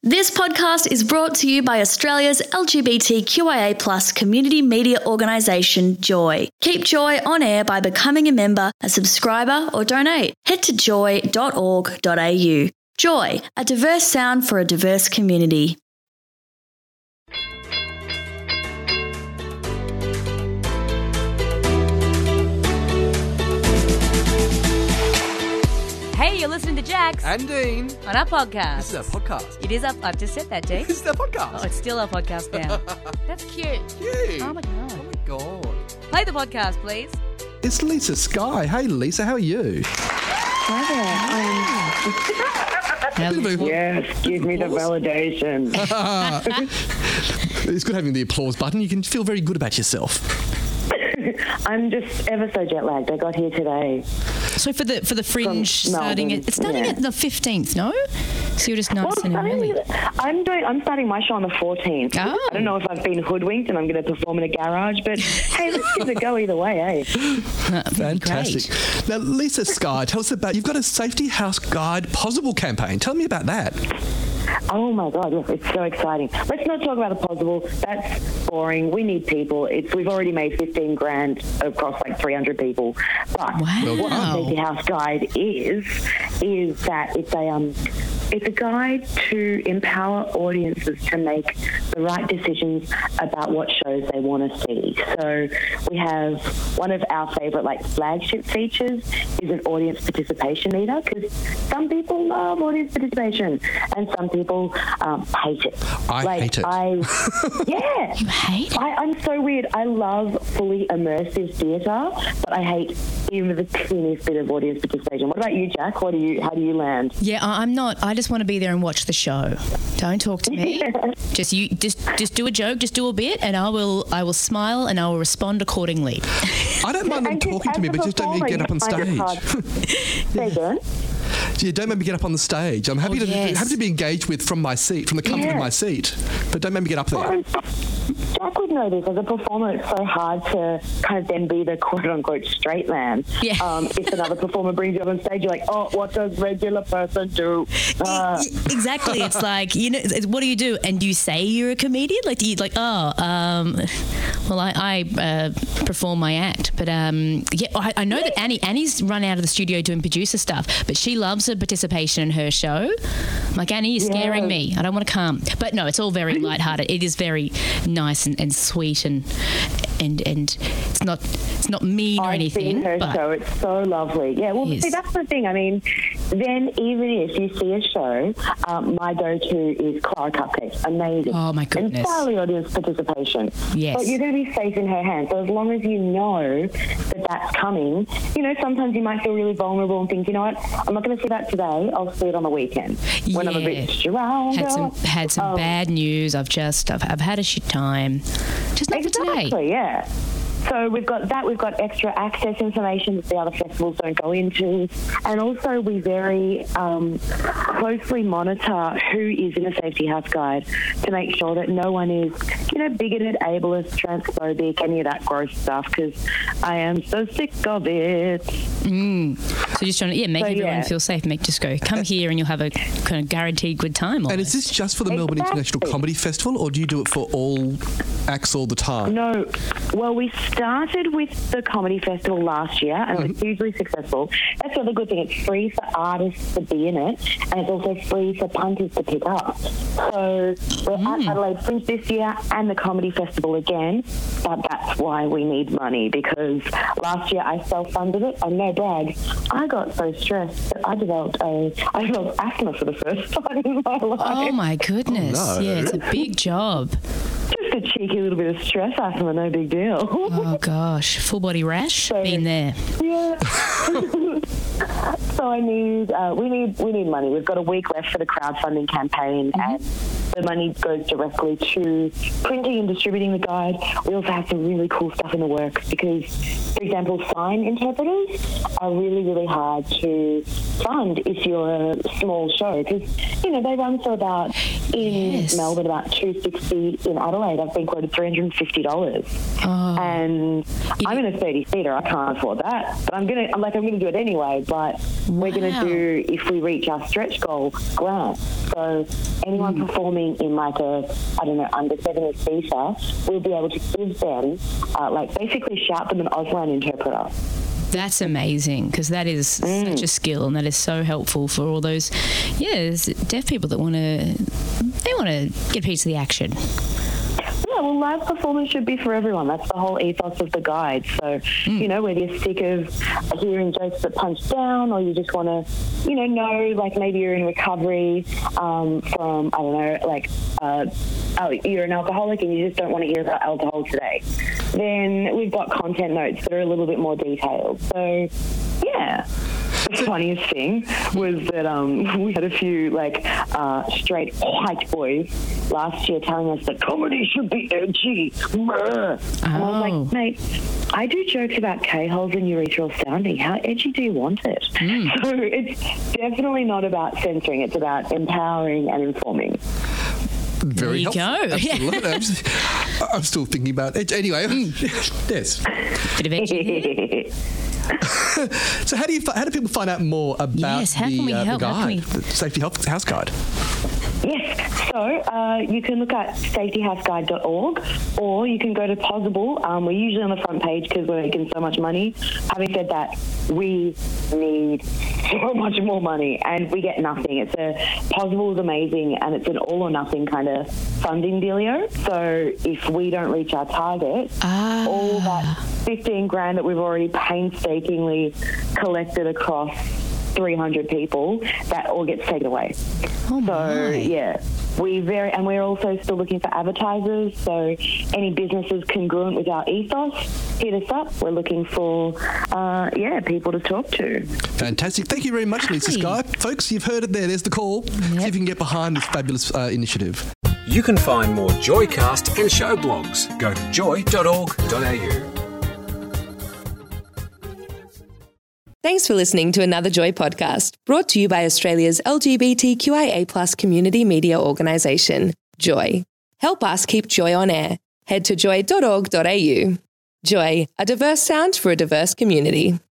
This podcast is brought to you by Australia's LGBTQIA+ community media organisation, Joy. Keep Joy on air by becoming a member, a subscriber or donate. Head to joy.org.au. Joy, a diverse sound for a diverse community. Hey, you're listening to Jax And Dean. on our podcast. This is our podcast. It is up. I've just said that, Dean. This is our podcast. Oh, it's still our podcast now. That's cute. Cute. Oh my god. Oh my God. Play the podcast, please. It's Lisa Sky. Hey, Lisa, how are you? Yes, give me the validation. It's good having the applause button. You can feel very good about yourself. I'm just ever so jet lagged. I got here today. So for the fringe starting Melbourne, it's starting at the 15th, no? So you're just nice and early. I'm starting my show on the 14th. Oh. I don't know if I've been hoodwinked and I'm going to perform in a garage, but hey, let's give it a go either way, eh? Fantastic. Now, Lisa Sky, tell us about, you've got a Safety House Guide Possible campaign. Tell me about that. Oh my God, yes, it's so exciting. Let's not talk about the possible. That's boring. We need people. We've already made 15 grand across like 300 people. But Wow. what the Safety House Guide is that it's a guide to empower audiences to make the right decisions about what shows they want to see. So we have one of our favourite flagship features is an audience participation meter, because some people love audience participation and some people hate it. I hate it. Yeah. You hate it? I'm so weird. I love fully immersive theatre, but I hate even the teeniest bit of audience participation. What about you, Jack? How do you land? Yeah, I'm not. I just want to be there and watch the show. Don't talk to me. Just do a joke, just do a bit, and I will smile and I will respond accordingly. I don't mind them And talking to me, but just don't make me get up on stage. Say again? Yeah, don't make me get up on the stage. I'm happy to be engaged with from my seat, from the comfort of my seat, but don't make me get up there. Jack would know this. As a performer, it's so hard to kind of then be the quote-unquote straight man. Yeah. If another performer brings you up on stage, you're like, oh, what does regular person do? Exactly. It's like, what do you do? And do you say you're a comedian? Like, do you I perform my act. But I know that Annie's run out of the studio doing producer stuff, but she loves her participation in her show. Like, Annie, you're scaring me. I don't want to come. But no, it's all very lighthearted. It is very nice and sweet and it's not mean or anything. I've seen her but show. It's so lovely. Yeah, well, Yes. see, that's the thing. I mean, then even if you see a show, my go-to is Clara Cupcake. Amazing. Oh, my goodness. Entirely audience participation. Yes. But you're going to be safe in her hands. So as long as you know that that's coming, sometimes you might feel really vulnerable and think, you know what, I'm not going to see that today. I'll see it on the weekend when I'm a bit strong. Had some bad news. I've had a shit time. Just not for today. Exactly, yeah. So we've got that. We've got extra access information that the other festivals don't go into. And also we very closely monitor who is in a Safety House Guide to make sure that no one is, bigoted, ableist, transphobic, any of that gross stuff, because I am so sick of it. So just trying to make everyone feel safe. Just go, come here and you'll have a kind of guaranteed good time. And is this just for the Melbourne International Comedy Festival, or do you do it for all acts all the time? No. Well, we started with the Comedy Festival last year and it was hugely successful. That's the other good thing. It's free for artists to be in it, and it's also free for punters to pick up. So we're at Adelaide Fringe this year and the Comedy Festival again, but that's why we need money, because last year I self-funded it, and no brag, I got so stressed that I developed asthma for the first time in my life. Oh my goodness. Oh, no. Yeah, it's a big job. Just a cheeky little bit of stress asthma, no big deal. Oh gosh, full body rash. Been there. Yeah. So we need money. We've got a week left for the crowdfunding campaign, and the money goes directly to printing and distributing the guide. We also have some really cool stuff in the works because, for example, sign interpreters are really, really hard to fund if you're a small show, because they run for about in Melbourne, about $260 in Adelaide. I've been quoted $350. And I'm in a 30-seater. I can't afford that. But I'm gonna do it anyway. But we're gonna do, if we reach our stretch goal, grant. So anyone performing in like a, I don't know, under 70 seater, we'll be able to give them, basically shout them an Auslan interpreter. That's amazing, because that is such a skill, and that is so helpful for all those, deaf people that want to get a piece of the action. Yeah, well, live performance should be for everyone. That's the whole ethos of the guide. So, whether you're sick of hearing jokes that punch down, or you just want to, know, like maybe you're in recovery from, I don't know, like, you're an alcoholic and you just don't want to hear about alcohol today, then we've got content notes that are a little bit more detailed. So, yeah. The funniest thing was that we had a few straight white boys last year telling us that comedy should be edgy. And I was like, mate, I do jokes about K-holes and urethral sounding. How edgy do you want it? So it's definitely not about censoring. It's about empowering and informing. Very helpful. Absolutely. I'm still thinking about it. Anyway, yes. Bit of edgy. So how do people find out more about the guide, the Safety House Guide? Yes, so you can look at safetyhouseguide.org, or you can go to Pozible. We're usually on the front page because we're making so much money. Having said that, we need so much more money and we get nothing. Pozible is amazing, and it's an all or nothing kind of funding dealio. So if we don't reach our target, all that $15,000 that we've already painstakingly collected across 300 people, that all gets taken away. We're also still looking for advertisers. So any businesses congruent with our ethos, hit us up. We're looking for people to talk to. Fantastic. Thank you very much, Lisa Sky. Folks, you've heard it there. There's the call. See if you can get behind this fabulous initiative. You can find more Joycast and show blogs. Go to joy.org.au. Thanks for listening to another Joy podcast, brought to you by Australia's LGBTQIA+ community media organisation, Joy. Help us keep Joy on air. Head to joy.org.au. Joy, a diverse sound for a diverse community.